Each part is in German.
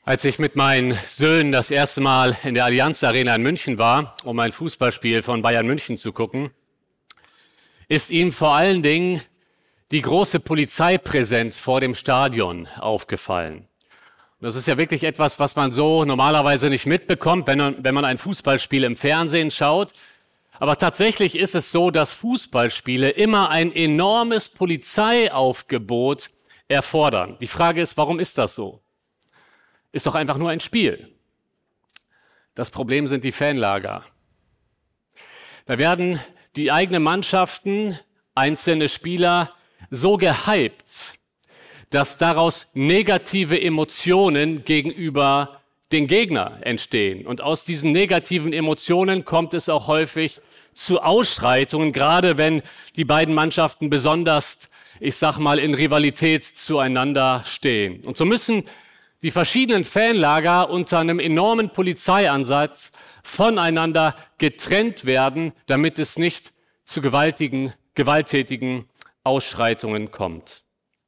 Als ich mit meinen Söhnen das erste Mal in der Allianz Arena in München war, um ein Fußballspiel von Bayern München zu gucken, ist ihnen vor allen Dingen die große Polizeipräsenz vor dem Stadion aufgefallen. Und das ist ja wirklich etwas, was man so normalerweise nicht mitbekommt, wenn man ein Fußballspiel im Fernsehen schaut. Aber tatsächlich ist es so, dass Fußballspiele immer ein enormes Polizeiaufgebot erfordern. Die Frage ist, warum ist das so? Ist doch einfach nur ein Spiel. Das Problem sind die Fanlager. Da werden die eigenen Mannschaften, einzelne Spieler so gehypt, dass daraus negative Emotionen gegenüber den Gegner entstehen. Und aus diesen negativen Emotionen kommt es auch häufig zu Ausschreitungen, gerade wenn die beiden Mannschaften besonders, in Rivalität zueinander stehen. Und so müssen die verschiedenen Fanlager unter einem enormen Polizeieinsatz voneinander getrennt werden, damit es nicht zu gewalttätigen Ausschreitungen kommt.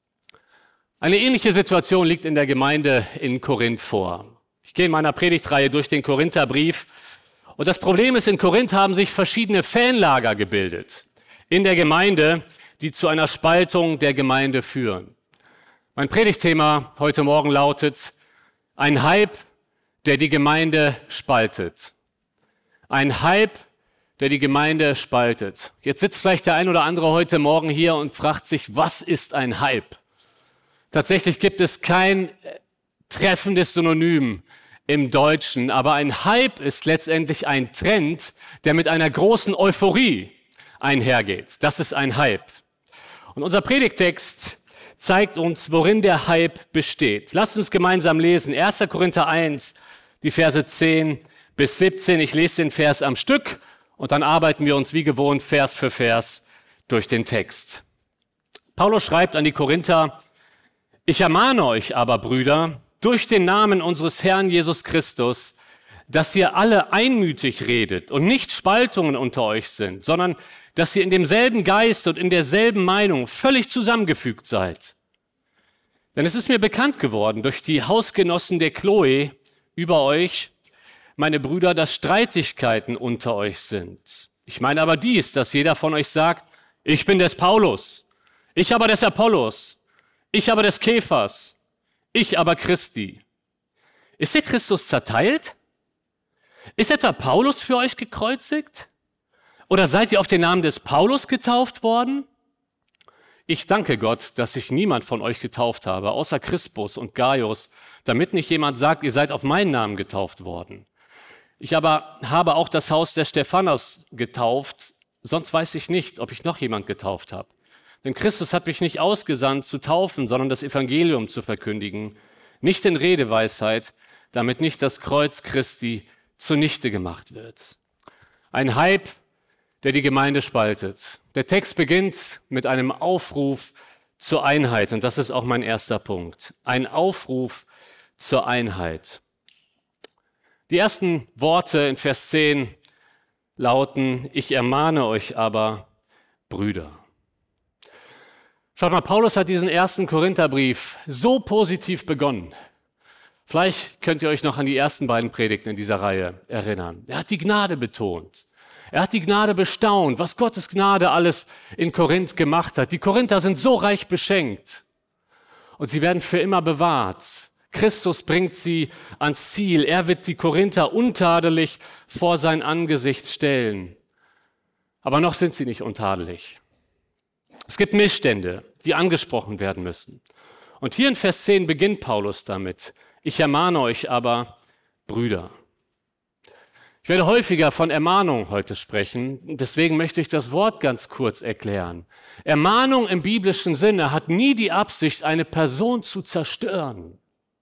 Eine ähnliche Situation liegt in der Gemeinde in Korinth vor. Ich gehe in meiner Predigtreihe durch den Korintherbrief. Und das Problem ist, in Korinth haben sich verschiedene Fanlager gebildet in der Gemeinde, die zu einer Spaltung der Gemeinde führen. Mein Predigtthema heute Morgen lautet: Ein Hype, der die Gemeinde spaltet. Ein Hype, der die Gemeinde spaltet. Jetzt sitzt vielleicht der ein oder andere heute Morgen hier und fragt sich, was ist ein Hype? Tatsächlich gibt es kein treffendes Synonym im Deutschen, aber ein Hype ist letztendlich ein Trend, der mit einer großen Euphorie einhergeht. Das ist ein Hype. Und unser Predigttext zeigt uns, worin der Hype besteht. Lasst uns gemeinsam lesen. 1. Korinther 1, die Verse 10 bis 17. Ich lese den Vers am Stück und dann arbeiten wir uns wie gewohnt Vers für Vers durch den Text. Paulus schreibt an die Korinther: Ich ermahne euch aber, Brüder, durch den Namen unseres Herrn Jesus Christus, dass ihr alle einmütig redet und nicht Spaltungen unter euch sind, sondern dass ihr in demselben Geist und in derselben Meinung völlig zusammengefügt seid. Denn es ist mir bekannt geworden durch die Hausgenossen der Chloe über euch, meine Brüder, dass Streitigkeiten unter euch sind. Ich meine aber dies, dass jeder von euch sagt: Ich bin des Paulus, ich aber des Apollos, ich aber des Kephas, ich aber Christi. Ist der Christus zerteilt? Ist etwa Paulus für euch gekreuzigt? Oder seid ihr auf den Namen des Paulus getauft worden? Ich danke Gott, dass ich niemand von euch getauft habe, außer Crispus und Gaius, damit nicht jemand sagt, ihr seid auf meinen Namen getauft worden. Ich aber habe auch das Haus des Stephanos getauft, sonst weiß ich nicht, ob ich noch jemand getauft habe. Denn Christus hat mich nicht ausgesandt zu taufen, sondern das Evangelium zu verkündigen, nicht in Redeweisheit, damit nicht das Kreuz Christi zunichte gemacht wird. Ein Hype, der die Gemeinde spaltet. Der Text beginnt mit einem Aufruf zur Einheit und das ist auch mein erster Punkt. Ein Aufruf zur Einheit. Die ersten Worte in Vers 10 lauten: Ich ermahne euch aber, Brüder. Schaut mal, Paulus hat diesen ersten Korintherbrief so positiv begonnen. Vielleicht könnt ihr euch noch an die ersten beiden Predigten in dieser Reihe erinnern. Er hat die Gnade betont. Er hat die Gnade bestaunt, was Gottes Gnade alles in Korinth gemacht hat. Die Korinther sind so reich beschenkt und sie werden für immer bewahrt. Christus bringt sie ans Ziel. Er wird die Korinther untadelig vor sein Angesicht stellen. Aber noch sind sie nicht untadelig. Es gibt Missstände, die angesprochen werden müssen. Und hier in Vers 10 beginnt Paulus damit: Ich ermahne euch aber, Brüder. Ich werde häufiger von Ermahnung heute sprechen, deswegen möchte ich das Wort ganz kurz erklären. Ermahnung im biblischen Sinne hat nie die Absicht, eine Person zu zerstören.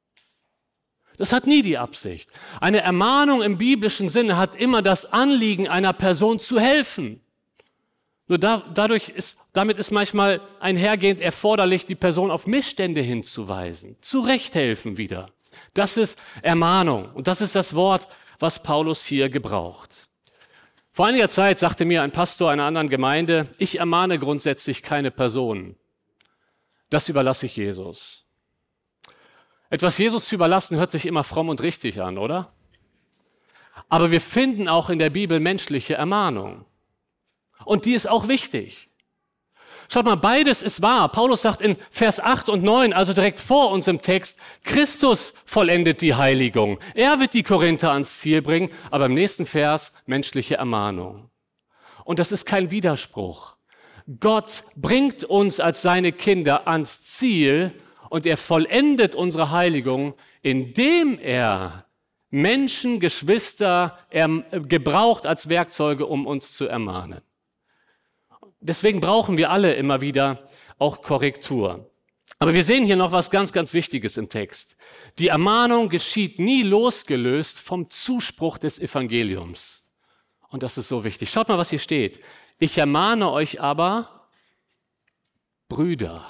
Das hat nie die Absicht. Eine Ermahnung im biblischen Sinne hat immer das Anliegen, einer Person zu helfen. Nur damit ist manchmal einhergehend erforderlich, die Person auf Missstände hinzuweisen, zurechthelfen wieder. Das ist Ermahnung und das ist das Wort, was Paulus hier gebraucht. Vor einiger Zeit sagte mir ein Pastor einer anderen Gemeinde: Ich ermahne grundsätzlich keine Personen. Das überlasse ich Jesus. Etwas Jesus zu überlassen, hört sich immer fromm und richtig an, oder? Aber wir finden auch in der Bibel menschliche Ermahnung. Und die ist auch wichtig. Schaut mal, beides ist wahr. Paulus sagt in Vers 8 und 9, also direkt vor uns im Text, Christus vollendet die Heiligung. Er wird die Korinther ans Ziel bringen, aber im nächsten Vers menschliche Ermahnung. Und das ist kein Widerspruch. Gott bringt uns als seine Kinder ans Ziel und er vollendet unsere Heiligung, indem er Menschen, Geschwister gebraucht als Werkzeuge, um uns zu ermahnen. Deswegen brauchen wir alle immer wieder auch Korrektur. Aber wir sehen hier noch was ganz, ganz Wichtiges im Text. Die Ermahnung geschieht nie losgelöst vom Zuspruch des Evangeliums. Und das ist so wichtig. Schaut mal, was hier steht. Ich ermahne euch aber, Brüder.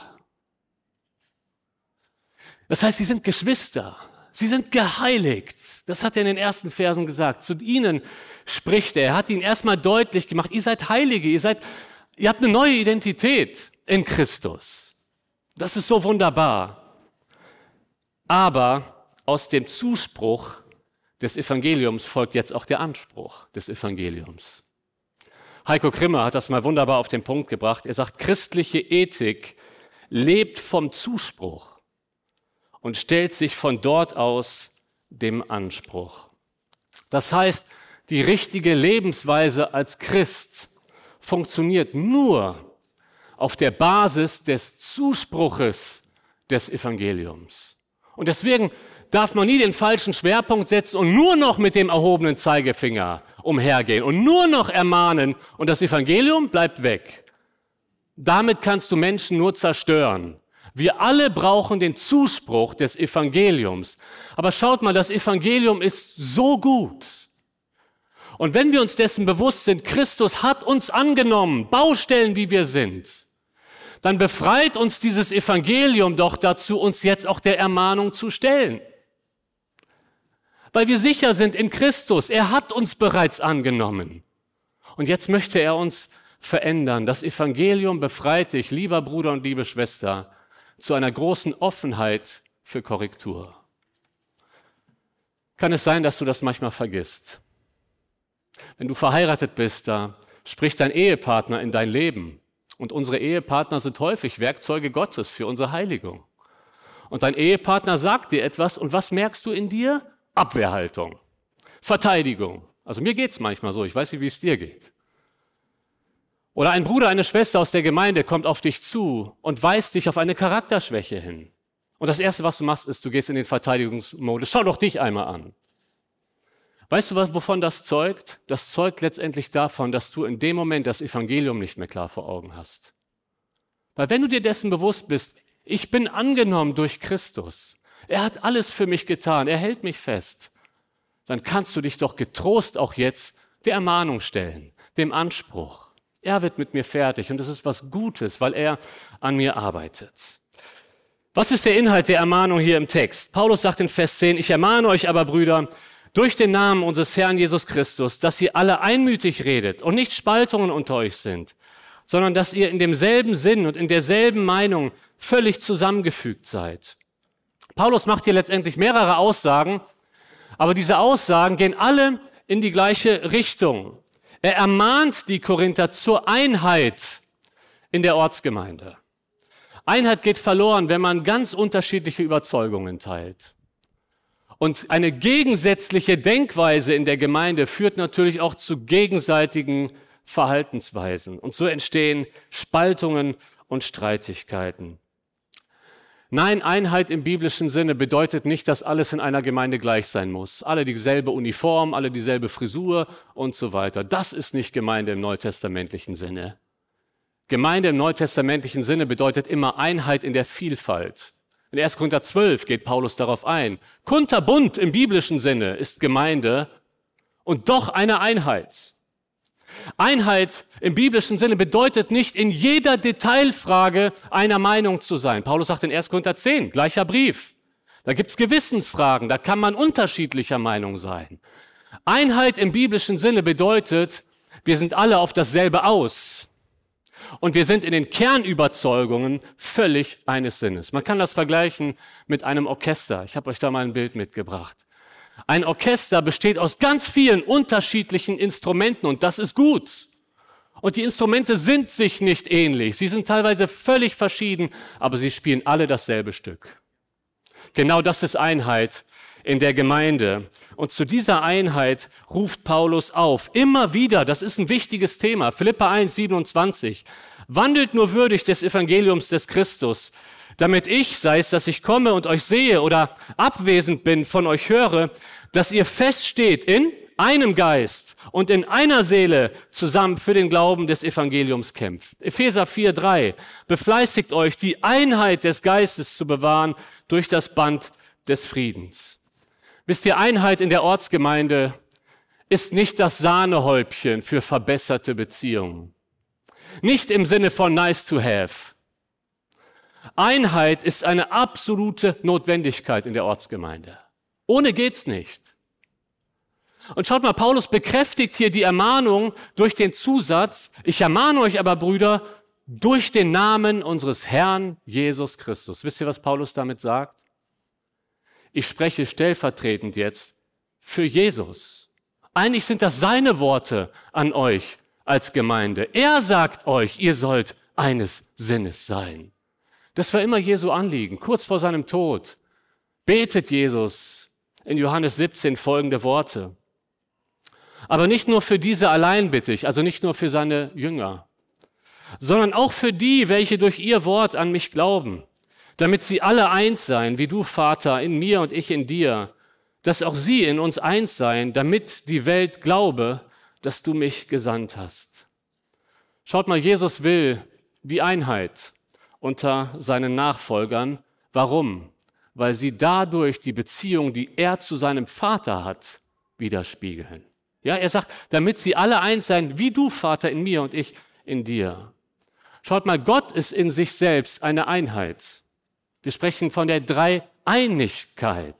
Das heißt, sie sind Geschwister. Sie sind geheiligt. Das hat er in den ersten Versen gesagt. Zu ihnen spricht er. Er hat ihnen erstmal deutlich gemacht, ihr seid Heilige, ihr habt eine neue Identität in Christus. Das ist so wunderbar. Aber aus dem Zuspruch des Evangeliums folgt jetzt auch der Anspruch des Evangeliums. Heiko Krimmer hat das mal wunderbar auf den Punkt gebracht. Er sagt, christliche Ethik lebt vom Zuspruch und stellt sich von dort aus dem Anspruch. Das heißt, die richtige Lebensweise als Christ funktioniert nur auf der Basis des Zuspruches des Evangeliums. Und deswegen darf man nie den falschen Schwerpunkt setzen und nur noch mit dem erhobenen Zeigefinger umhergehen und nur noch ermahnen und das Evangelium bleibt weg. Damit kannst du Menschen nur zerstören. Wir alle brauchen den Zuspruch des Evangeliums. Aber schaut mal, das Evangelium ist so gut. Und wenn wir uns dessen bewusst sind, Christus hat uns angenommen, Baustellen wie wir sind, dann befreit uns dieses Evangelium doch dazu, uns jetzt auch der Ermahnung zu stellen. Weil wir sicher sind in Christus, er hat uns bereits angenommen. Und jetzt möchte er uns verändern. Das Evangelium befreit dich, lieber Bruder und liebe Schwester, zu einer großen Offenheit für Korrektur. Kann es sein, dass du das manchmal vergisst? Wenn du verheiratet bist, da spricht dein Ehepartner in dein Leben. Und unsere Ehepartner sind häufig Werkzeuge Gottes für unsere Heiligung. Und dein Ehepartner sagt dir etwas und was merkst du in dir? Abwehrhaltung, Verteidigung. Also mir geht es manchmal so, ich weiß nicht, wie es dir geht. Oder ein Bruder, eine Schwester aus der Gemeinde kommt auf dich zu und weist dich auf eine Charakterschwäche hin. Und das Erste, was du machst, ist, du gehst in den Verteidigungsmodus. Schau doch dich einmal an. Weißt du, wovon das zeugt? Das zeugt letztendlich davon, dass du in dem Moment das Evangelium nicht mehr klar vor Augen hast. Weil wenn du dir dessen bewusst bist, ich bin angenommen durch Christus, er hat alles für mich getan, er hält mich fest, dann kannst du dich doch getrost auch jetzt der Ermahnung stellen, dem Anspruch. Er wird mit mir fertig und das ist was Gutes, weil er an mir arbeitet. Was ist der Inhalt der Ermahnung hier im Text? Paulus sagt in Vers 10, ich ermahne euch aber, Brüder, durch den Namen unseres Herrn Jesus Christus, dass ihr alle einmütig redet und nicht Spaltungen unter euch sind, sondern dass ihr in demselben Sinn und in derselben Meinung völlig zusammengefügt seid. Paulus macht hier letztendlich mehrere Aussagen, aber diese Aussagen gehen alle in die gleiche Richtung. Er ermahnt die Korinther zur Einheit in der Ortsgemeinde. Einheit geht verloren, wenn man ganz unterschiedliche Überzeugungen teilt. Und eine gegensätzliche Denkweise in der Gemeinde führt natürlich auch zu gegenseitigen Verhaltensweisen. Und so entstehen Spaltungen und Streitigkeiten. Nein, Einheit im biblischen Sinne bedeutet nicht, dass alles in einer Gemeinde gleich sein muss. Alle dieselbe Uniform, alle dieselbe Frisur und so weiter. Das ist nicht Gemeinde im neutestamentlichen Sinne. Gemeinde im neutestamentlichen Sinne bedeutet immer Einheit in der Vielfalt. In 1. Korinther 12 geht Paulus darauf ein. Kunterbunt im biblischen Sinne ist Gemeinde und doch eine Einheit. Einheit im biblischen Sinne bedeutet nicht, in jeder Detailfrage einer Meinung zu sein. Paulus sagt in 1. Korinther 10, gleicher Brief. Da gibt es Gewissensfragen, da kann man unterschiedlicher Meinung sein. Einheit im biblischen Sinne bedeutet, wir sind alle auf dasselbe aus. und wir sind in den Kernüberzeugungen völlig eines Sinnes. Man kann das vergleichen mit einem Orchester. Ich habe euch da mal ein Bild mitgebracht. Ein Orchester besteht aus ganz vielen unterschiedlichen Instrumenten und das ist gut. Und die Instrumente sind sich nicht ähnlich. Sie sind teilweise völlig verschieden, aber sie spielen alle dasselbe Stück. Genau das ist Einheit in der Gemeinde. Und zu dieser Einheit ruft Paulus auf. Immer wieder, das ist ein wichtiges Thema. Philipper 1, 27. Wandelt nur würdig des Evangeliums des Christus, damit ich, sei es, dass ich komme und euch sehe oder abwesend bin, von euch höre, dass ihr feststeht in einem Geist und in einer Seele zusammen für den Glauben des Evangeliums kämpft. Epheser 4, 3. Befleißigt euch, die Einheit des Geistes zu bewahren durch das Band des Friedens. Wisst ihr, Einheit in der Ortsgemeinde ist nicht das Sahnehäubchen für verbesserte Beziehungen. Nicht im Sinne von nice to have. Einheit ist eine absolute Notwendigkeit in der Ortsgemeinde. Ohne geht's nicht. Und schaut mal, Paulus bekräftigt hier die Ermahnung durch den Zusatz, ich ermahne euch aber, Brüder, durch den Namen unseres Herrn Jesus Christus. Wisst ihr, was Paulus damit sagt? Ich spreche stellvertretend jetzt für Jesus. Eigentlich sind das seine Worte an euch als Gemeinde. Er sagt euch, ihr sollt eines Sinnes sein. Das war immer Jesu Anliegen. Kurz vor seinem Tod betet Jesus in Johannes 17 folgende Worte. Aber nicht nur für diese allein bitte ich, also nicht nur für seine Jünger, sondern auch für die, welche durch ihr Wort an mich glauben, damit sie alle eins seien, wie du, Vater, in mir und ich in dir, dass auch sie in uns eins seien, damit die Welt glaube, dass du mich gesandt hast. Schaut mal, Jesus will die Einheit unter seinen Nachfolgern. Warum? Weil sie dadurch die Beziehung, die er zu seinem Vater hat, widerspiegeln. Ja, er sagt, damit sie alle eins seien, wie du, Vater, in mir und ich in dir. Schaut mal, Gott ist in sich selbst eine Einheit. Wir sprechen von der Dreieinigkeit.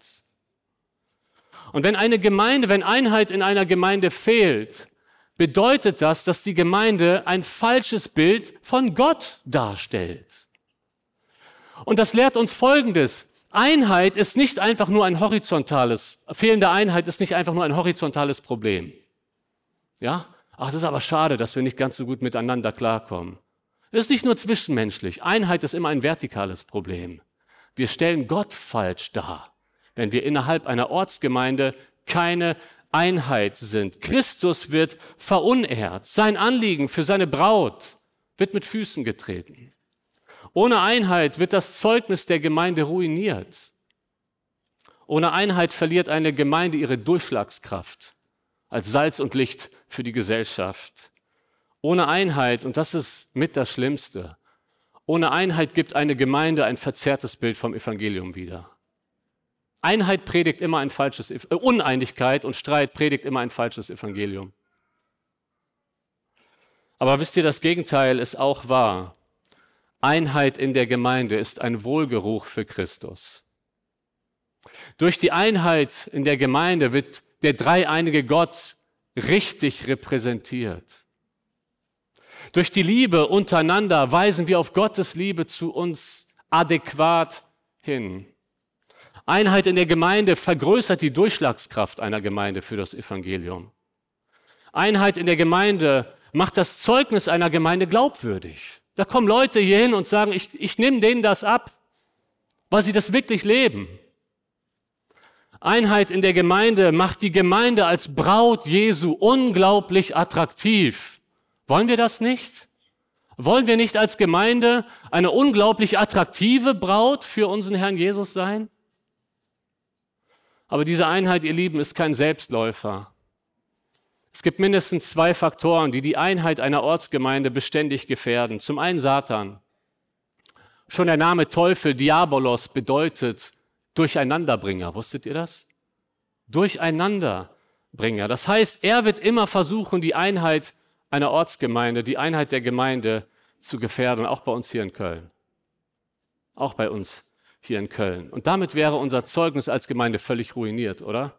Und wenn Einheit in einer Gemeinde fehlt, bedeutet das, dass die Gemeinde ein falsches Bild von Gott darstellt. Und das lehrt uns Folgendes. Einheit ist nicht einfach nur fehlende Einheit ist nicht einfach nur ein horizontales Problem. Ja? Ach, das ist aber schade, dass wir nicht ganz so gut miteinander klarkommen. Es ist nicht nur zwischenmenschlich. Einheit ist immer ein vertikales Problem. Wir stellen Gott falsch dar, wenn wir innerhalb einer Ortsgemeinde keine Einheit sind. Christus wird verunehrt. Sein Anliegen für seine Braut wird mit Füßen getreten. Ohne Einheit wird das Zeugnis der Gemeinde ruiniert. Ohne Einheit verliert eine Gemeinde ihre Durchschlagskraft als Salz und Licht für die Gesellschaft. Ohne Einheit, und das ist mit das Schlimmste, ohne Einheit gibt eine Gemeinde ein verzerrtes Bild vom Evangelium wieder. Einheit predigt immer ein falsches, Uneinigkeit und Streit predigt immer ein falsches Evangelium. Aber wisst ihr, das Gegenteil ist auch wahr. Einheit in der Gemeinde ist ein Wohlgeruch für Christus. Durch die Einheit in der Gemeinde wird der dreieinige Gott richtig repräsentiert. Durch die Liebe untereinander weisen wir auf Gottes Liebe zu uns adäquat hin. Einheit in der Gemeinde vergrößert die Durchschlagskraft einer Gemeinde für das Evangelium. Einheit in der Gemeinde macht das Zeugnis einer Gemeinde glaubwürdig. Da kommen Leute hier hin und sagen, ich nehme denen das ab, weil sie das wirklich leben. Einheit in der Gemeinde macht die Gemeinde als Braut Jesu unglaublich attraktiv. Wollen wir das nicht? Wollen wir nicht als Gemeinde eine unglaublich attraktive Braut für unseren Herrn Jesus sein? Aber diese Einheit, ihr Lieben, ist kein Selbstläufer. Es gibt mindestens 2 Faktoren, die die Einheit einer Ortsgemeinde beständig gefährden. Zum einen Satan. Schon der Name Teufel, Diabolos, bedeutet Durcheinanderbringer. Wusstet ihr das? Durcheinanderbringer. Das heißt, er wird immer versuchen, die Einheit einer Ortsgemeinde, die Einheit der Gemeinde zu gefährden, auch bei uns hier in Köln. Auch bei uns hier in Köln. Und damit wäre unser Zeugnis als Gemeinde völlig ruiniert, oder?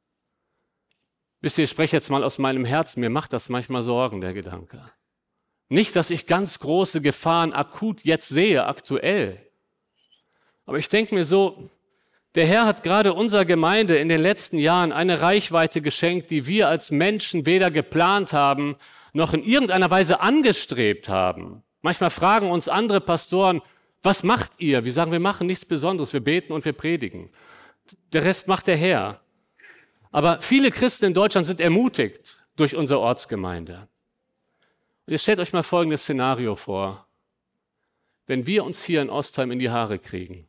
Wisst ihr, ich spreche jetzt mal aus meinem Herzen, mir macht das manchmal Sorgen, der Gedanke. Nicht, dass ich ganz große Gefahren akut jetzt sehe, aktuell. Aber ich denke mir so, der Herr hat gerade unserer Gemeinde in den letzten Jahren eine Reichweite geschenkt, die wir als Menschen weder geplant haben, noch in irgendeiner Weise angestrebt haben. Manchmal fragen uns andere Pastoren, was macht ihr? Wir sagen, wir machen nichts Besonderes, wir beten und wir predigen. Der Rest macht der Herr. Aber viele Christen in Deutschland sind ermutigt durch unsere Ortsgemeinde. Und jetzt stellt euch mal folgendes Szenario vor. Wenn wir uns hier in Ostheim in die Haare kriegen,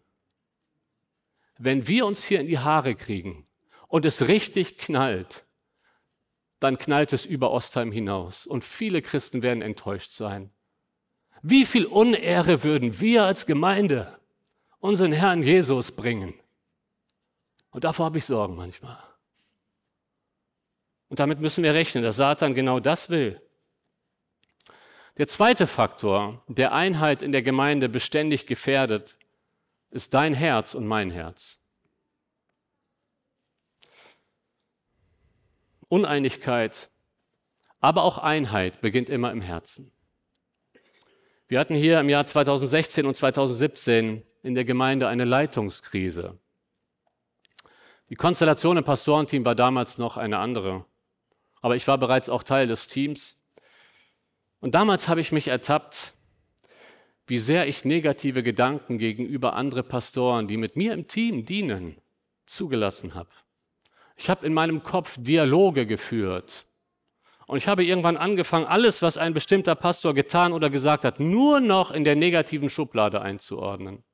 und es richtig knallt, dann knallt es über Ostheim hinaus und viele Christen werden enttäuscht sein. Wie viel Unehre würden wir als Gemeinde unseren Herrn Jesus bringen? Und davor habe ich Sorgen manchmal. Und damit müssen wir rechnen, dass Satan genau das will. Der zweite Faktor, der Einheit in der Gemeinde beständig gefährdet, ist dein Herz und mein Herz. Uneinigkeit, aber auch Einheit beginnt immer im Herzen. Wir hatten hier im Jahr 2016 und 2017 in der Gemeinde eine Leitungskrise. Die Konstellation im Pastorenteam war damals noch eine andere, aber ich war bereits auch Teil des Teams. Und damals habe ich mich ertappt, wie sehr ich negative Gedanken gegenüber anderen Pastoren, die mit mir im Team dienen, zugelassen habe. Ich habe in meinem Kopf Dialoge geführt und ich habe irgendwann angefangen, alles, was ein bestimmter Pastor getan oder gesagt hat, nur noch in der negativen Schublade einzuordnen.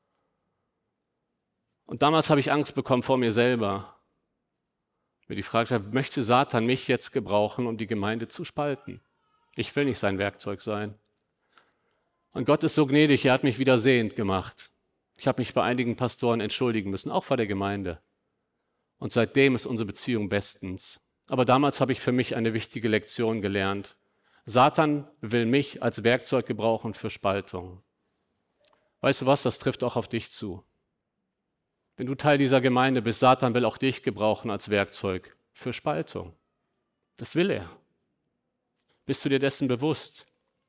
Und damals habe ich Angst bekommen vor mir selber. Mir die Frage gestellt, möchte Satan mich jetzt gebrauchen, um die Gemeinde zu spalten? Ich will nicht sein Werkzeug sein. Und Gott ist so gnädig, er hat mich wieder sehend gemacht. Ich habe mich bei einigen Pastoren entschuldigen müssen, auch vor der Gemeinde. Und seitdem ist unsere Beziehung bestens. Aber damals habe ich für mich eine wichtige Lektion gelernt. Satan will mich als Werkzeug gebrauchen für Spaltung. Weißt du was, das trifft auch auf dich zu. Wenn du Teil dieser Gemeinde bist, Satan will auch dich gebrauchen als Werkzeug für Spaltung. Das will er. Bist du dir dessen bewusst?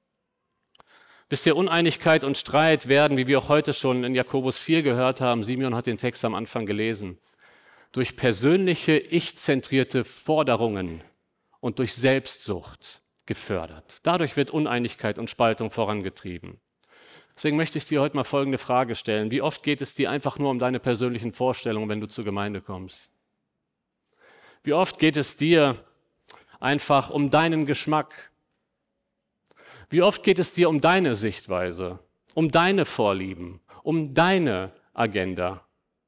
Wisst ihr, Uneinigkeit und Streit werden, wie wir auch heute schon in Jakobus 4 gehört haben, Simeon hat den Text am Anfang gelesen, durch persönliche, ich-zentrierte Forderungen und durch Selbstsucht gefördert. Dadurch wird Uneinigkeit und Spaltung vorangetrieben. Deswegen möchte ich dir heute mal folgende Frage stellen. Wie oft geht es dir einfach nur um deine persönlichen Vorstellungen, wenn du zur Gemeinde kommst? Wie oft geht es dir einfach um deinen Geschmack? Wie oft geht es dir um deine Sichtweise, um deine Vorlieben, um deine Agenda?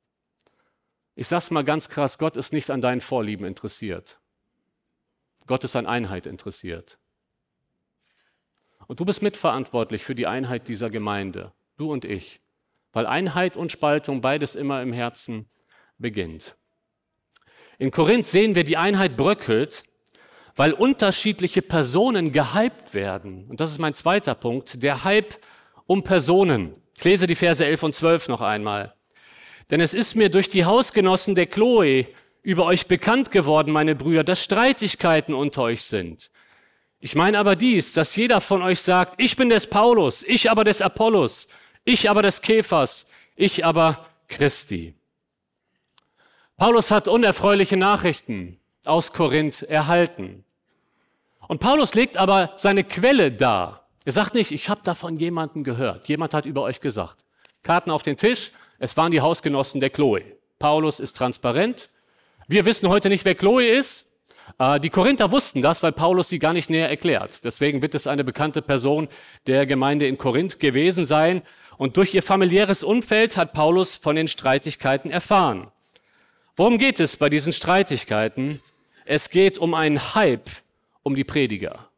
Ich sage es mal ganz krass, Gott ist nicht an deinen Vorlieben interessiert. Gott ist an Einheit interessiert. Und du bist mitverantwortlich für die Einheit dieser Gemeinde, du und ich, weil Einheit und Spaltung beides immer im Herzen beginnt. In Korinth sehen wir, die Einheit bröckelt, weil unterschiedliche Personen gehypt werden. Und das ist mein zweiter Punkt, der Hype um Personen. Ich lese die Verse 11 und 12 noch einmal. Denn es ist mir durch die Hausgenossen der Chloe über euch bekannt geworden, meine Brüder, dass Streitigkeiten unter euch sind. Ich meine aber dies, dass jeder von euch sagt, ich bin des Paulus, ich aber des Apollos, ich aber des Kephas, ich aber Christi. Paulus hat unerfreuliche Nachrichten aus Korinth erhalten. Und Paulus legt aber seine Quelle dar. Er sagt nicht, ich habe davon jemanden gehört. Jemand hat über euch gesagt. Karten auf den Tisch, es waren die Hausgenossen der Chloe. Paulus ist transparent. Wir wissen heute nicht, wer Chloe ist. Die Korinther wussten das, weil Paulus sie gar nicht näher erklärt. Deswegen wird es eine bekannte Person der Gemeinde in Korinth gewesen sein. Und durch ihr familiäres Umfeld hat Paulus von den Streitigkeiten erfahren. Worum geht es bei diesen Streitigkeiten? Es geht um einen Hype um die Prediger.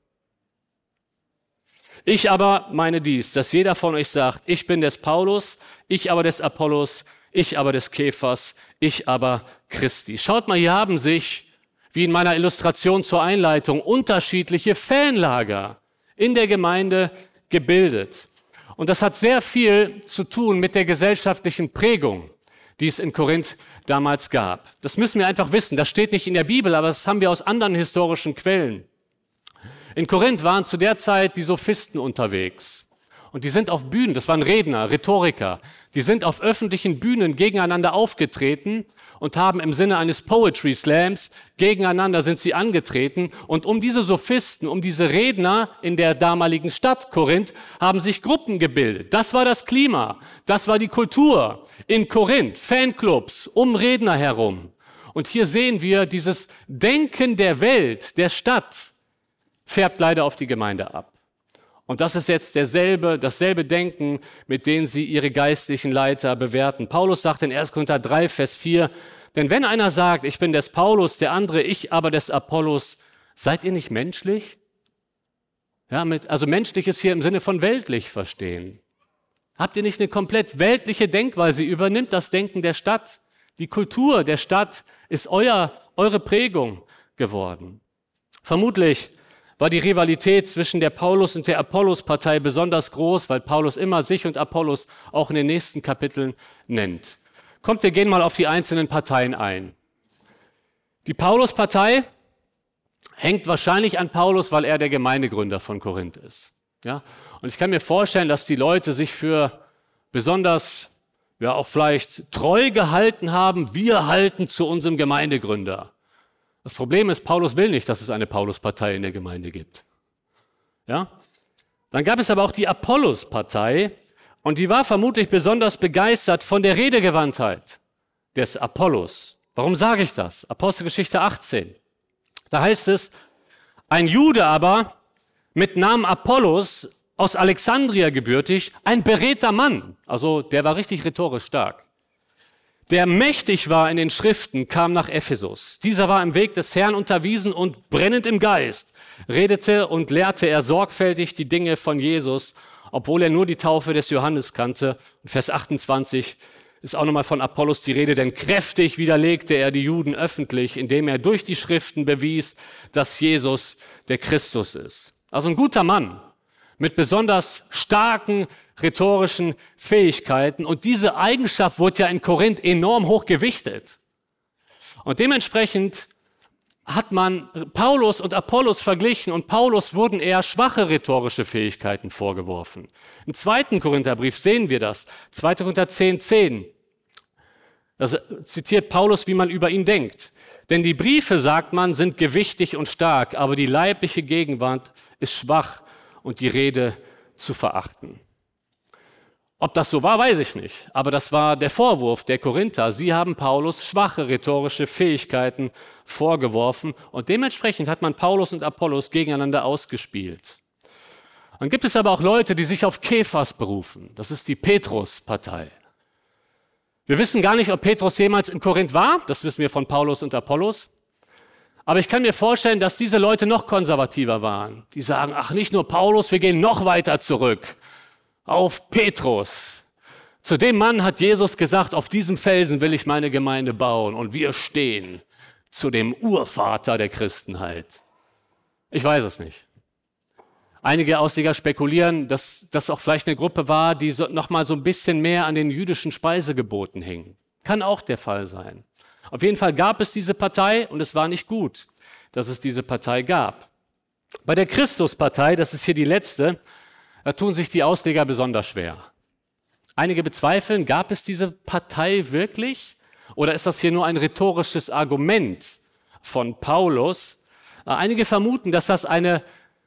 Ich aber meine dies, dass jeder von euch sagt, ich bin des Paulus, ich aber des Apollos, ich aber des Kephas, ich aber Christi. Schaut mal, hier haben sich, wie in meiner Illustration zur Einleitung, unterschiedliche Fanlager in der Gemeinde gebildet. Und das hat sehr viel zu tun mit der gesellschaftlichen Prägung, die es in Korinth damals gab. Das müssen wir einfach wissen. Das steht nicht in der Bibel, aber das haben wir aus anderen historischen Quellen. In Korinth waren zu der Zeit die Sophisten unterwegs. Und die sind auf Bühnen, das waren Redner, Rhetoriker, die sind auf öffentlichen Bühnen gegeneinander aufgetreten und haben im Sinne eines Poetry Slams gegeneinander sind sie angetreten. Und um diese Sophisten, um diese Redner in der damaligen Stadt Korinth, haben sich Gruppen gebildet. Das war das Klima, das war die Kultur in Korinth, Fanclubs um Redner herum. Und hier sehen wir, dieses Denken der Welt, der Stadt, färbt leider auf die Gemeinde ab. Und das ist jetzt dasselbe Denken, mit dem sie ihre geistlichen Leiter bewerten. Paulus sagt in 1. Korinther 3, Vers 4, denn wenn einer sagt, ich bin des Paulus, der andere, ich aber des Apollos, seid ihr nicht menschlich? Ja, also menschlich ist hier im Sinne von weltlich verstehen. Habt ihr nicht eine komplett weltliche Denkweise? Übernimmt das Denken der Stadt. Die Kultur der Stadt ist eure Prägung geworden. Vermutlich war die Rivalität zwischen der Paulus- und der Apollos-Partei besonders groß, weil Paulus immer sich und Apollos auch in den nächsten Kapiteln nennt. Kommt, wir gehen mal auf die einzelnen Parteien ein. Die Paulus-Partei hängt wahrscheinlich an Paulus, weil er der Gemeindegründer von Korinth ist. Ja? Und ich kann mir vorstellen, dass die Leute sich für besonders, ja auch vielleicht treu gehalten haben. Wir halten zu unserem Gemeindegründer. Das Problem ist, Paulus will nicht, dass es eine Paulus-Partei in der Gemeinde gibt. Ja? Dann gab es aber auch die Apollos-Partei und die war vermutlich besonders begeistert von der Redegewandtheit des Apollos. Warum sage ich das? Apostelgeschichte 18. Da heißt es, ein Jude aber mit Namen Apollos, aus Alexandria gebürtig, ein beredter Mann, also der war richtig rhetorisch stark, der mächtig war in den Schriften, kam nach Ephesus. Dieser war im Weg des Herrn unterwiesen und brennend im Geist redete und lehrte er sorgfältig die Dinge von Jesus, obwohl er nur die Taufe des Johannes kannte. Und Vers 28 ist auch nochmal von Apollos die Rede, denn kräftig widerlegte er die Juden öffentlich, indem er durch die Schriften bewies, dass Jesus der Christus ist. Also ein guter Mann mit besonders starken rhetorischen Fähigkeiten. Und diese Eigenschaft wurde ja in Korinth enorm hoch gewichtet. Und dementsprechend hat man Paulus und Apollos verglichen und Paulus wurden eher schwache rhetorische Fähigkeiten vorgeworfen. Im 2. Korintherbrief sehen wir das. 2. Korinther 10, 10. Das zitiert Paulus, wie man über ihn denkt. Denn die Briefe, sagt man, sind gewichtig und stark, aber die leibliche Gegenwart ist schwach und die Rede zu verachten. Ob das so war, weiß ich nicht. Aber das war der Vorwurf der Korinther. Sie haben Paulus schwache rhetorische Fähigkeiten vorgeworfen und dementsprechend hat man Paulus und Apollos gegeneinander ausgespielt. Dann gibt es aber auch Leute, die sich auf Kephas berufen. Das ist die Petrus-Partei. Wir wissen gar nicht, ob Petrus jemals in Korinth war. Das wissen wir von Paulus und Apollos. Aber ich kann mir vorstellen, dass diese Leute noch konservativer waren. Die sagen, ach, nicht nur Paulus, wir gehen noch weiter zurück. Auf Petrus. Zu dem Mann hat Jesus gesagt, auf diesem Felsen will ich meine Gemeinde bauen und wir stehen zu dem Urvater der Christenheit. Ich weiß es nicht. Einige Ausleger spekulieren, dass das auch vielleicht eine Gruppe war, die noch mal so ein bisschen mehr an den jüdischen Speisegeboten hing. Kann auch der Fall sein. Auf jeden Fall gab es diese Partei und es war nicht gut, dass es diese Partei gab. Bei der Christuspartei, das ist hier die letzte, da tun sich die Ausleger besonders schwer. Einige bezweifeln, gab es diese Partei wirklich? Oder ist das hier nur ein rhetorisches Argument von Paulus? Einige vermuten, dass das eine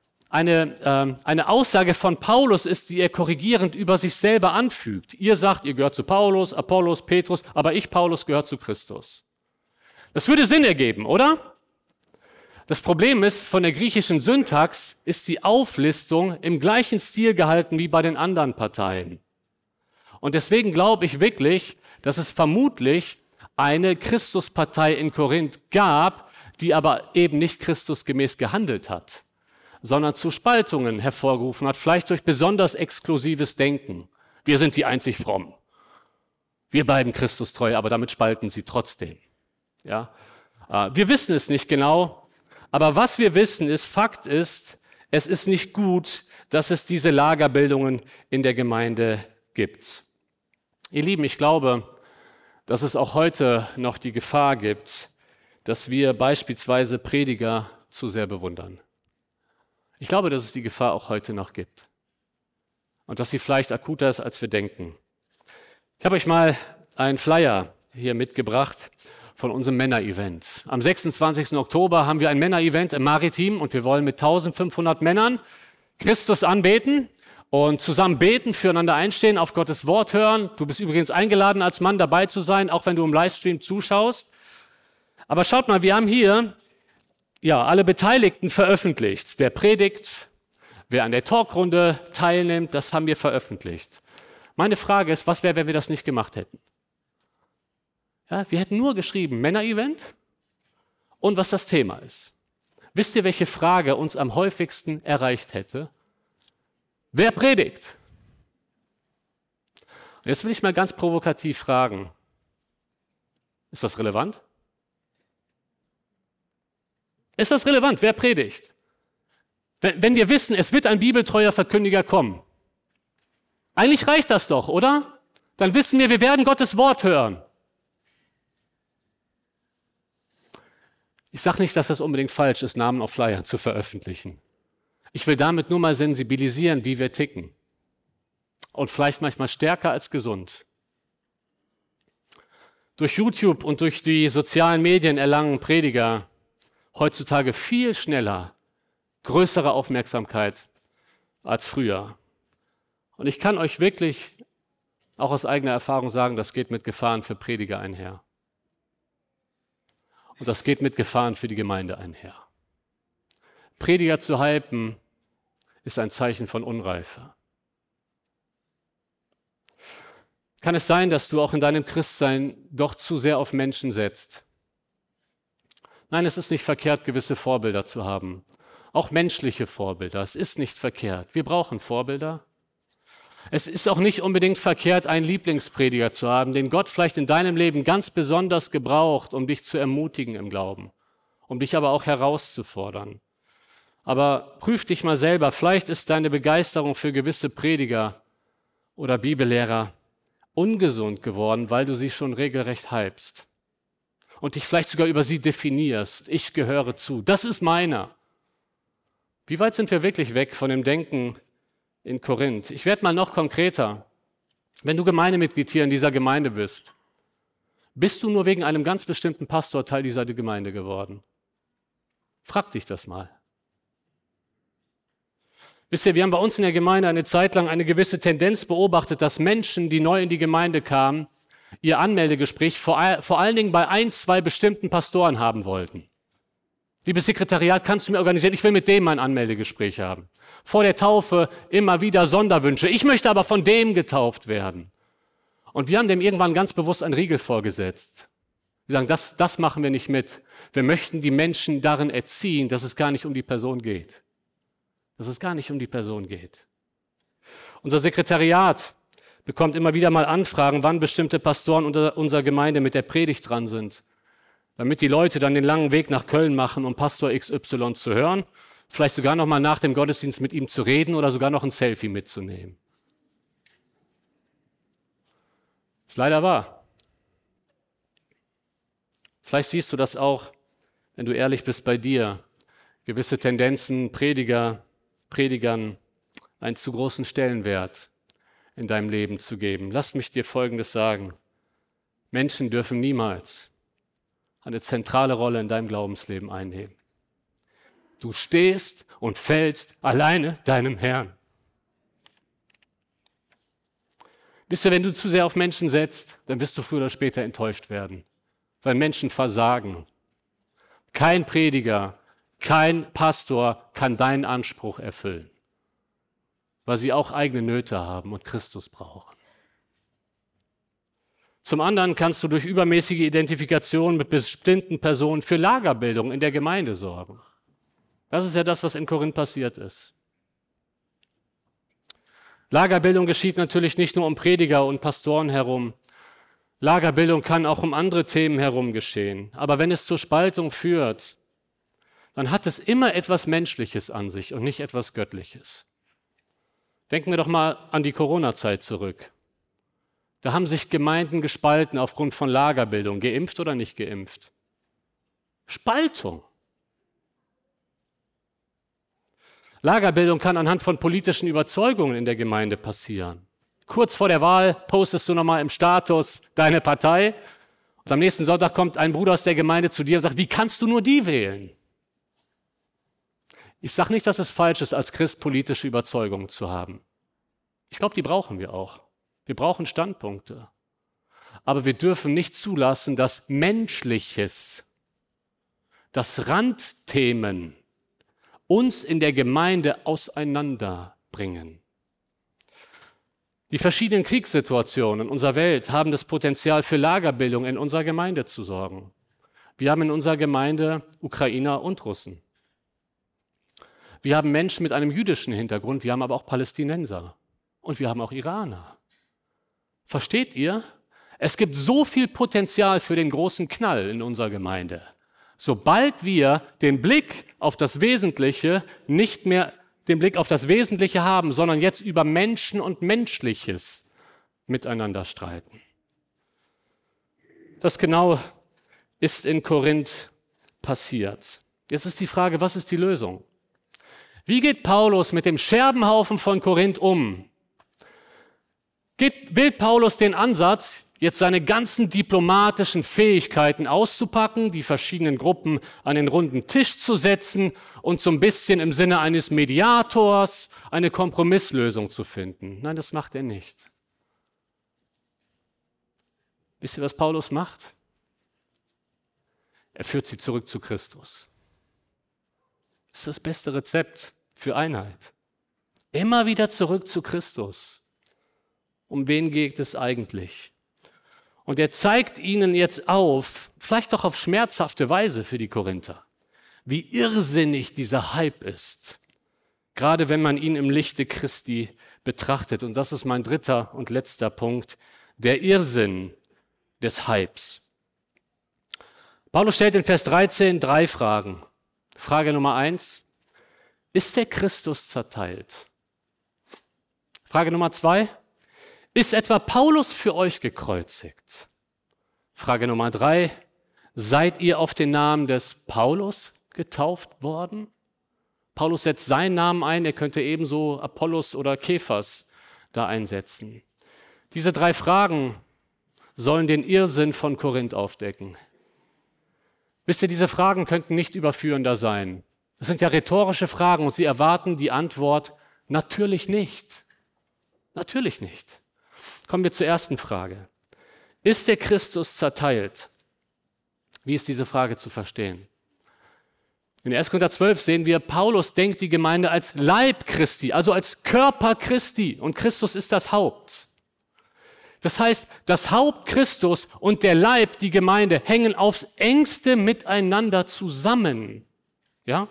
Aussage von Paulus ist, die er korrigierend über sich selber anfügt. Ihr sagt, ihr gehört zu Paulus, Apollos, Petrus, aber ich, Paulus, gehört zu Christus. Das würde Sinn ergeben, oder? Das Problem ist, von der griechischen Syntax ist die Auflistung im gleichen Stil gehalten wie bei den anderen Parteien. Und deswegen glaube ich wirklich, dass es vermutlich eine Christuspartei in Korinth gab, die aber eben nicht christusgemäß gehandelt hat, sondern zu Spaltungen hervorgerufen hat, vielleicht durch besonders exklusives Denken. Wir sind die einzig Frommen. Wir bleiben Christus treu, aber damit spalten sie trotzdem. Ja? Wir wissen es nicht genau, aber was wir wissen ist, Fakt ist, es ist nicht gut, dass es diese Lagerbildungen in der Gemeinde gibt. Ihr Lieben, ich glaube, dass es auch heute noch die Gefahr gibt, dass wir beispielsweise Prediger zu sehr bewundern. Ich glaube, dass es die Gefahr auch heute noch gibt und dass sie vielleicht akuter ist, als wir denken. Ich habe euch mal einen Flyer hier mitgebracht von unserem Männer-Event. Am 26. Oktober haben wir ein Männer-Event im Maritim und wir wollen mit 1500 Männern Christus anbeten und zusammen beten, füreinander einstehen, auf Gottes Wort hören. Du bist übrigens eingeladen, als Mann dabei zu sein, auch wenn du im Livestream zuschaust. Aber schaut mal, wir haben hier alle Beteiligten veröffentlicht. Wer predigt, wer an der Talkrunde teilnimmt, das haben wir veröffentlicht. Meine Frage ist, was wäre, wenn wir das nicht gemacht hätten? Ja, wir hätten nur geschrieben, Männer-Event und was das Thema ist. Wisst ihr, welche Frage uns am häufigsten erreicht hätte? Wer predigt? Und jetzt will ich mal ganz provokativ fragen, ist das relevant? Ist das relevant? Wer predigt? Wenn wir wissen, es wird ein bibeltreuer Verkündiger kommen. Eigentlich reicht das doch, oder? Dann wissen wir werden Gottes Wort hören. Ich sage nicht, dass das unbedingt falsch ist, Namen auf Flyern zu veröffentlichen. Ich will damit nur mal sensibilisieren, wie wir ticken. Und vielleicht manchmal stärker als gesund. Durch YouTube und durch die sozialen Medien erlangen Prediger heutzutage viel schneller größere Aufmerksamkeit als früher. Und ich kann euch wirklich auch aus eigener Erfahrung sagen, das geht mit Gefahren für Prediger einher. Und das geht mit Gefahren für die Gemeinde einher. Prediger zu hypen ist ein Zeichen von Unreife. Kann es sein, dass du auch in deinem Christsein doch zu sehr auf Menschen setzt? Nein, es ist nicht verkehrt, gewisse Vorbilder zu haben. Auch menschliche Vorbilder. Es ist nicht verkehrt. Wir brauchen Vorbilder. Es ist auch nicht unbedingt verkehrt, einen Lieblingsprediger zu haben, den Gott vielleicht in deinem Leben ganz besonders gebraucht, um dich zu ermutigen im Glauben, um dich aber auch herauszufordern. Aber prüf dich mal selber, vielleicht ist deine Begeisterung für gewisse Prediger oder Bibellehrer ungesund geworden, weil du sie schon regelrecht hypst und dich vielleicht sogar über sie definierst. Ich gehöre zu, das ist meiner. Wie weit sind wir wirklich weg von dem Denken in Korinth? Ich werde mal noch konkreter. Wenn du Gemeindemitglied hier in dieser Gemeinde bist du nur wegen einem ganz bestimmten Pastor Teil dieser Gemeinde geworden? Frag dich das mal. Wisst ihr, wir haben bei uns in der Gemeinde eine Zeit lang eine gewisse Tendenz beobachtet, dass Menschen, die neu in die Gemeinde kamen, ihr Anmeldegespräch vor allen Dingen bei 1, 2 bestimmten Pastoren haben wollten. Liebes Sekretariat, kannst du mir organisieren? Ich will mit dem ein Anmeldegespräch haben. Vor der Taufe immer wieder Sonderwünsche. Ich möchte aber von dem getauft werden. Und wir haben dem irgendwann ganz bewusst einen Riegel vorgesetzt. Wir sagen, das machen wir nicht mit. Wir möchten die Menschen darin erziehen, dass es gar nicht um die Person geht. Dass es gar nicht um die Person geht. Unser Sekretariat bekommt immer wieder mal Anfragen, wann bestimmte Pastoren unserer Gemeinde mit der Predigt dran sind, damit die Leute dann den langen Weg nach Köln machen, um Pastor XY zu hören, vielleicht sogar noch mal nach dem Gottesdienst mit ihm zu reden oder sogar noch ein Selfie mitzunehmen. Ist leider wahr. Vielleicht siehst du das auch, wenn du ehrlich bist bei dir, gewisse Tendenzen, Predigern einen zu großen Stellenwert in deinem Leben zu geben. Lass mich dir Folgendes sagen. Menschen dürfen niemals eine zentrale Rolle in deinem Glaubensleben einnehmen. Du stehst und fällst alleine deinem Herrn. Wisst ihr, wenn du zu sehr auf Menschen setzt, dann wirst du früher oder später enttäuscht werden, weil Menschen versagen. Kein Prediger, kein Pastor kann deinen Anspruch erfüllen, weil sie auch eigene Nöte haben und Christus brauchen. Zum anderen kannst du durch übermäßige Identifikation mit bestimmten Personen für Lagerbildung in der Gemeinde sorgen. Das ist ja das, was in Korinth passiert ist. Lagerbildung geschieht natürlich nicht nur um Prediger und Pastoren herum. Lagerbildung kann auch um andere Themen herum geschehen. Aber wenn es zur Spaltung führt, dann hat es immer etwas Menschliches an sich und nicht etwas Göttliches. Denken wir doch mal an die Corona-Zeit zurück. Da haben sich Gemeinden gespalten aufgrund von Lagerbildung, geimpft oder nicht geimpft. Spaltung. Lagerbildung kann anhand von politischen Überzeugungen in der Gemeinde passieren. Kurz vor der Wahl postest du nochmal im Status deine Partei und am nächsten Sonntag kommt ein Bruder aus der Gemeinde zu dir und sagt, wie kannst du nur die wählen? Ich sage nicht, dass es falsch ist, als Christ politische Überzeugungen zu haben. Ich glaube, die brauchen wir auch. Wir brauchen Standpunkte. Aber wir dürfen nicht zulassen, dass Menschliches, dass Randthemen uns in der Gemeinde auseinanderbringen. Die verschiedenen Kriegssituationen in unserer Welt haben das Potenzial für Lagerbildung in unserer Gemeinde zu sorgen. Wir haben in unserer Gemeinde Ukrainer und Russen. Wir haben Menschen mit einem jüdischen Hintergrund, wir haben aber auch Palästinenser und wir haben auch Iraner. Versteht ihr? Es gibt so viel Potenzial für den großen Knall in unserer Gemeinde. Sobald wir den Blick auf das Wesentliche nicht mehr den Blick auf das Wesentliche haben, sondern jetzt über Menschen und Menschliches miteinander streiten. Das genau ist in Korinth passiert. Jetzt ist die Frage, was ist die Lösung? Wie geht Paulus mit dem Scherbenhaufen von Korinth um? Wählt Paulus den Ansatz, jetzt seine ganzen diplomatischen Fähigkeiten auszupacken, die verschiedenen Gruppen an den runden Tisch zu setzen und so ein bisschen im Sinne eines Mediators eine Kompromisslösung zu finden? Nein, das macht er nicht. Wisst ihr, was Paulus macht? Er führt sie zurück zu Christus. Das ist das beste Rezept für Einheit. Immer wieder zurück zu Christus. Um wen geht es eigentlich? Und er zeigt ihnen jetzt auf, vielleicht doch auf schmerzhafte Weise für die Korinther, wie irrsinnig dieser Hype ist, gerade wenn man ihn im Lichte Christi betrachtet. Und das ist mein dritter und letzter Punkt, der Irrsinn des Hypes. Paulus stellt in Vers 13 3 Fragen. Frage Nummer 1, ist der Christus zerteilt? Frage Nummer 2, ist etwa Paulus für euch gekreuzigt? Frage Nummer 3, seid ihr auf den Namen des Paulus getauft worden? Paulus setzt seinen Namen ein, er könnte ebenso Apollos oder Kephas da einsetzen. Diese 3 Fragen sollen den Irrsinn von Korinth aufdecken. Wisst ihr, diese Fragen könnten nicht überführender sein. Das sind ja rhetorische Fragen und sie erwarten die Antwort, natürlich nicht. Natürlich nicht. Kommen wir zur ersten Frage. Ist der Christus zerteilt? Wie ist diese Frage zu verstehen? In 1. Korinther 12 sehen wir, Paulus denkt die Gemeinde als Leib Christi, also als Körper Christi und Christus ist das Haupt. Das heißt, das Haupt Christus und der Leib, die Gemeinde, hängen aufs engste miteinander zusammen. Ja?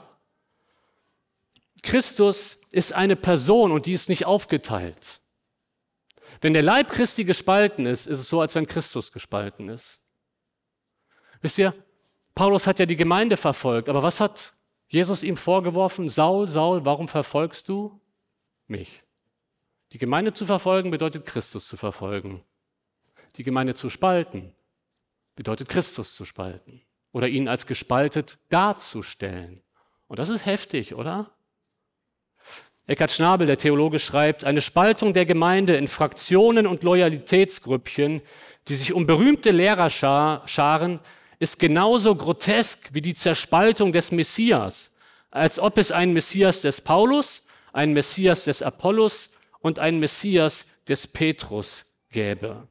Christus ist eine Person und die ist nicht aufgeteilt. Wenn der Leib Christi gespalten ist, ist es so, als wenn Christus gespalten ist. Wisst ihr, Paulus hat ja die Gemeinde verfolgt, aber was hat Jesus ihm vorgeworfen? Saul, Saul, warum verfolgst du mich? Die Gemeinde zu verfolgen bedeutet Christus zu verfolgen. Die Gemeinde zu spalten bedeutet Christus zu spalten oder ihn als gespaltet darzustellen. Und das ist heftig, oder? Eckhard Schnabel, der Theologe, schreibt, eine Spaltung der Gemeinde in Fraktionen und Loyalitätsgrüppchen, die sich um berühmte Lehrer scharen, ist genauso grotesk wie die Zerspaltung des Messias, als ob es einen Messias des Paulus, einen Messias des Apollos und einen Messias des Petrus gäbe.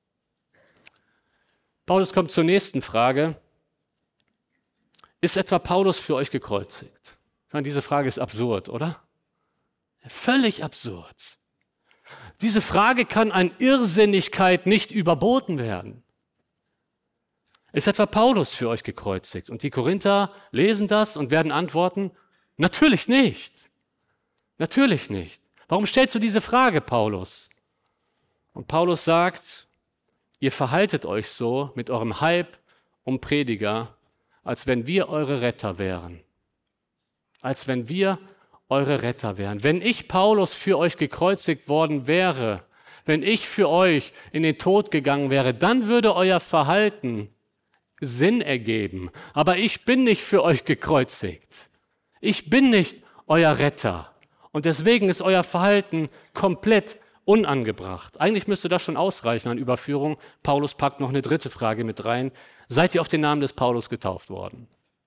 Paulus kommt zur nächsten Frage. Ist etwa Paulus für euch gekreuzigt? Ich meine, diese Frage ist absurd, oder? Völlig absurd. Diese Frage kann an Irrsinnigkeit nicht überboten werden. Ist etwa Paulus für euch gekreuzigt? Und die Korinther lesen das und werden antworten, natürlich nicht. Natürlich nicht. Warum stellst du diese Frage, Paulus? Und Paulus sagt, ihr verhaltet euch so mit eurem Hype um Prediger, als wenn wir eure Retter wären. Als wenn wir eure Retter wären. Wenn ich, Paulus, für euch gekreuzigt worden wäre, wenn ich für euch in den Tod gegangen wäre, dann würde euer Verhalten Sinn ergeben. Aber ich bin nicht für euch gekreuzigt. Ich bin nicht euer Retter. Und deswegen ist euer Verhalten komplett unangebracht. Eigentlich müsste das schon ausreichen an Überführung. Paulus packt noch eine dritte Frage mit rein. Seid ihr auf den Namen des Paulus getauft worden?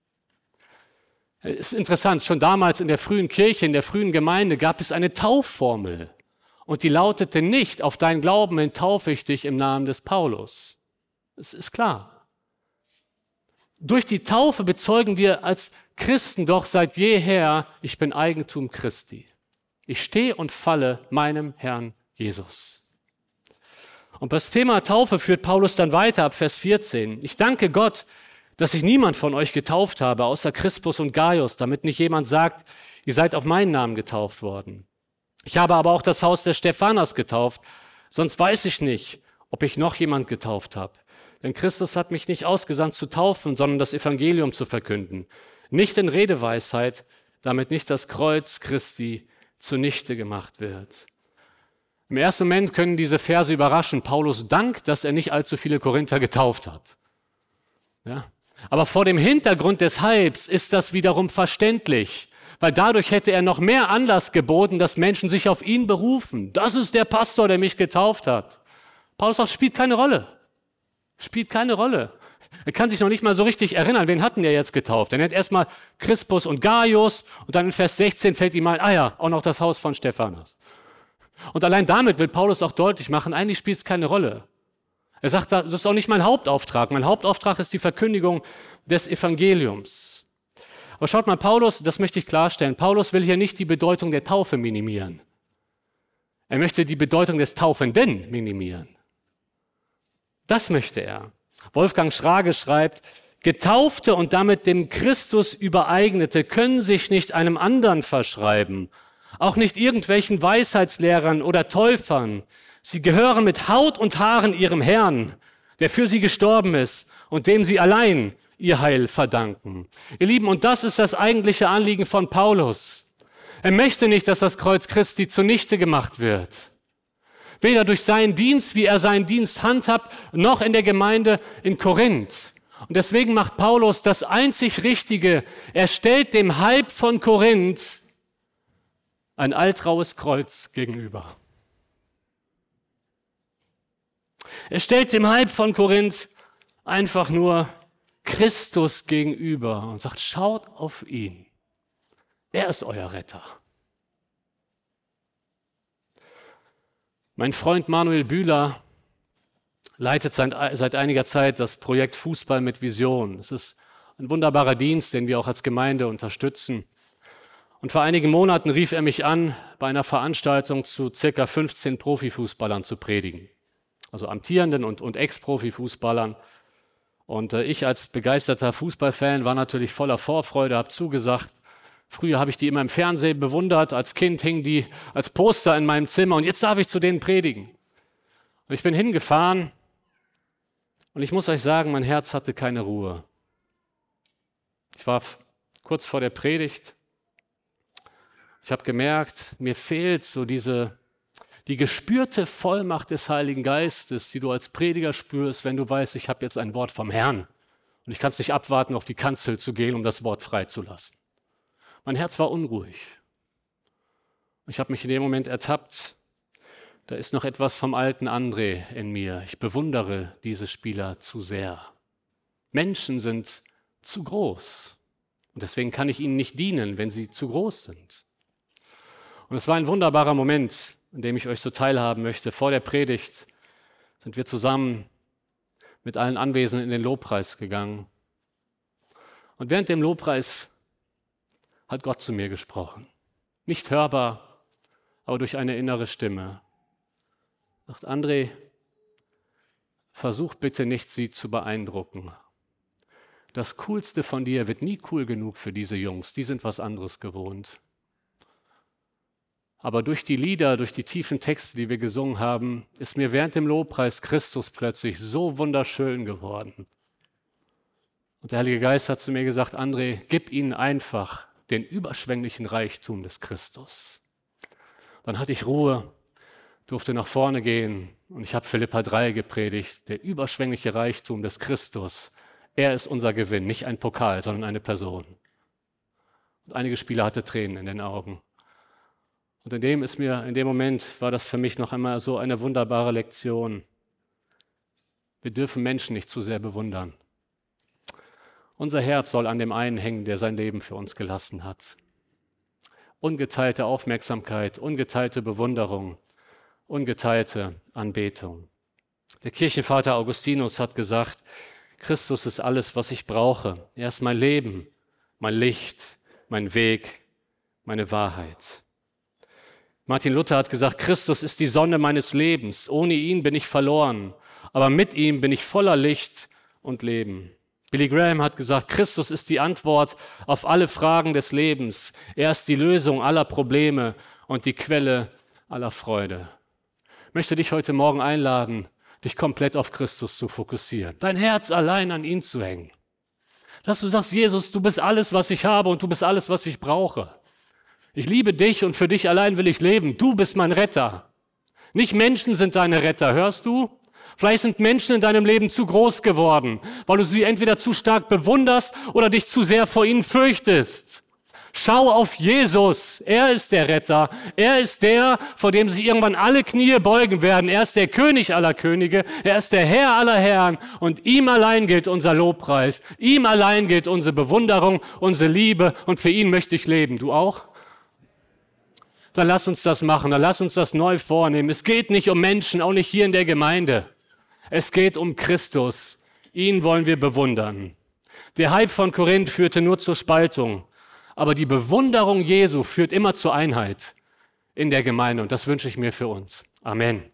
Es ist interessant, schon damals in der frühen Kirche, in der frühen Gemeinde gab es eine Taufformel. Und die lautete nicht, auf deinen Glauben hin taufe ich dich im Namen des Paulus. Es ist klar. Durch die Taufe bezeugen wir als Christen doch seit jeher, ich bin Eigentum Christi. Ich stehe und falle meinem Herrn Jesus. Und das Thema Taufe führt Paulus dann weiter ab Vers 14. Ich danke Gott, dass ich niemand von euch getauft habe, außer Crispus und Gaius, damit nicht jemand sagt, ihr seid auf meinen Namen getauft worden. Ich habe aber auch das Haus des Stephanas getauft, sonst weiß ich nicht, ob ich noch jemand getauft habe. Denn Christus hat mich nicht ausgesandt zu taufen, sondern das Evangelium zu verkünden. Nicht in Redeweisheit, damit nicht das Kreuz Christi zunichte gemacht wird. Im ersten Moment können diese Verse überraschen. Paulus dankt, dass er nicht allzu viele Korinther getauft hat. Ja? Aber vor dem Hintergrund des Hypes ist das wiederum verständlich, weil dadurch hätte er noch mehr Anlass geboten, dass Menschen sich auf ihn berufen. Das ist der Pastor, der mich getauft hat. Paulus sagt, spielt keine Rolle. Spielt keine Rolle. Er kann sich noch nicht mal so richtig erinnern, wen hatten er jetzt getauft? Er nennt erstmal Crispus und Gaius und dann in Vers 16 fällt ihm ein, auch noch das Haus von Stephanas. Und allein damit will Paulus auch deutlich machen, eigentlich spielt es keine Rolle. Er sagt, das ist auch nicht mein Hauptauftrag. Mein Hauptauftrag ist die Verkündigung des Evangeliums. Aber schaut mal, Paulus, das möchte ich klarstellen, Paulus will hier nicht die Bedeutung der Taufe minimieren. Er möchte die Bedeutung des Taufenden minimieren. Das möchte er. Wolfgang Schrage schreibt, Getaufte und damit dem Christus übereignete können sich nicht einem anderen verschreiben, auch nicht irgendwelchen Weisheitslehrern oder Täufern. Sie gehören mit Haut und Haaren ihrem Herrn, der für sie gestorben ist und dem sie allein ihr Heil verdanken. Ihr Lieben, und das ist das eigentliche Anliegen von Paulus. Er möchte nicht, dass das Kreuz Christi zunichte gemacht wird. Weder durch seinen Dienst, wie er seinen Dienst handhabt, noch in der Gemeinde in Korinth. Und deswegen macht Paulus das einzig Richtige. Er stellt dem Hype von Korinth ein altraues Kreuz gegenüber. Er stellt dem Hype von Korinth einfach nur Christus gegenüber und sagt, schaut auf ihn. Er ist euer Retter. Mein Freund Manuel Bühler leitet seit einiger Zeit das Projekt Fußball mit Vision. Es ist ein wunderbarer Dienst, den wir auch als Gemeinde unterstützen. Und vor einigen Monaten rief er mich an, bei einer Veranstaltung zu ca. 15 Profifußballern zu predigen. Also amtierenden und Ex-Profifußballern. Und ich als begeisterter Fußballfan war natürlich voller Vorfreude, habe zugesagt. Früher habe ich die immer im Fernsehen bewundert, als Kind hingen die als Poster in meinem Zimmer und jetzt darf ich zu denen predigen. Und ich bin hingefahren und ich muss euch sagen, mein Herz hatte keine Ruhe. Ich war kurz vor der Predigt. Ich habe gemerkt, mir fehlt so die gespürte Vollmacht des Heiligen Geistes, die du als Prediger spürst, wenn du weißt, ich habe jetzt ein Wort vom Herrn und ich kann es nicht abwarten, auf die Kanzel zu gehen, um das Wort freizulassen. Mein Herz war unruhig. Ich habe mich in dem Moment ertappt, da ist noch etwas vom alten André in mir. Ich bewundere diese Spieler zu sehr. Menschen sind zu groß und deswegen kann ich ihnen nicht dienen, wenn sie zu groß sind. Und es war ein wunderbarer Moment, in dem ich euch so teilhaben möchte. Vor der Predigt sind wir zusammen mit allen Anwesenden in den Lobpreis gegangen. Und während dem Lobpreis hat Gott zu mir gesprochen. Nicht hörbar, aber durch eine innere Stimme. Sagt André, versuch bitte nicht, sie zu beeindrucken. Das Coolste von dir wird nie cool genug für diese Jungs. Die sind was anderes gewohnt. Aber durch die Lieder, durch die tiefen Texte, die wir gesungen haben, ist mir während dem Lobpreis Christus plötzlich so wunderschön geworden. Und der Heilige Geist hat zu mir gesagt, André, gib ihnen einfach den überschwänglichen Reichtum des Christus. Dann hatte ich Ruhe, durfte nach vorne gehen und ich habe Philipper 3 gepredigt, der überschwängliche Reichtum des Christus. Er ist unser Gewinn, nicht ein Pokal, sondern eine Person. Und einige Spieler hatten Tränen in den Augen. Und in dem Moment war das für mich noch einmal so eine wunderbare Lektion. Wir dürfen Menschen nicht zu sehr bewundern. Unser Herz soll an dem einen hängen, der sein Leben für uns gelassen hat. Ungeteilte Aufmerksamkeit, ungeteilte Bewunderung, ungeteilte Anbetung. Der Kirchenvater Augustinus hat gesagt, Christus ist alles, was ich brauche. Er ist mein Leben, mein Licht, mein Weg, meine Wahrheit. Martin Luther hat gesagt, Christus ist die Sonne meines Lebens. Ohne ihn bin ich verloren, aber mit ihm bin ich voller Licht und Leben. Billy Graham hat gesagt, Christus ist die Antwort auf alle Fragen des Lebens. Er ist die Lösung aller Probleme und die Quelle aller Freude. Ich möchte dich heute Morgen einladen, dich komplett auf Christus zu fokussieren, dein Herz allein an ihn zu hängen. Dass du sagst, Jesus, du bist alles, was ich habe und du bist alles, was ich brauche. Ich liebe dich und für dich allein will ich leben. Du bist mein Retter. Nicht Menschen sind deine Retter, hörst du? Vielleicht sind Menschen in deinem Leben zu groß geworden, weil du sie entweder zu stark bewunderst oder dich zu sehr vor ihnen fürchtest. Schau auf Jesus. Er ist der Retter. Er ist der, vor dem sich irgendwann alle Knie beugen werden. Er ist der König aller Könige. Er ist der Herr aller Herren. Und ihm allein gilt unser Lobpreis. Ihm allein gilt unsere Bewunderung, unsere Liebe. Und für ihn möchte ich leben. Du auch? Dann lass uns das machen. Dann lass uns das neu vornehmen. Es geht nicht um Menschen, auch nicht hier in der Gemeinde. Es geht um Christus. Ihn wollen wir bewundern. Der Hype von Korinth führte nur zur Spaltung. Aber die Bewunderung Jesu führt immer zur Einheit in der Gemeinde und das wünsche ich mir für uns. Amen.